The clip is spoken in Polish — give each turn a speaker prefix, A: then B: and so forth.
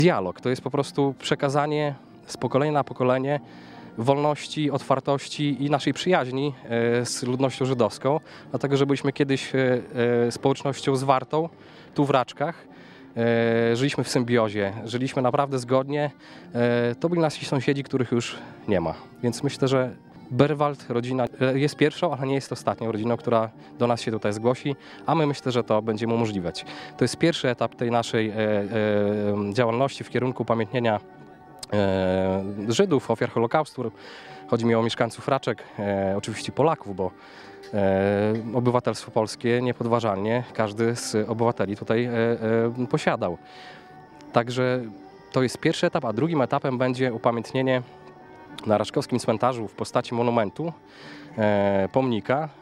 A: Dialog to jest po prostu przekazanie z pokolenia na pokolenie wolności, otwartości i naszej przyjaźni z ludnością żydowską, dlatego że byliśmy kiedyś społecznością zwartą tu w Raczkach. Żyliśmy w symbiozie, żyliśmy naprawdę zgodnie. To byli nasi sąsiedzi, których już nie ma. Więc myślę, że Berwald, rodzina, jest pierwszą, ale nie jest ostatnią rodziną, która do nas się tutaj zgłosi, a my myślę, że to będziemy umożliwiać. To jest pierwszy etap tej naszej działalności w kierunku upamiętnienia Żydów, ofiar Holokaustu. Chodzi mi o mieszkańców Raczek, oczywiście Polaków, bo obywatelstwo polskie niepodważalnie każdy z obywateli tutaj posiadał. Także to jest pierwszy etap, a drugim etapem będzie upamiętnienie na raczkowskim cmentarzu w postaci monumentu, pomnika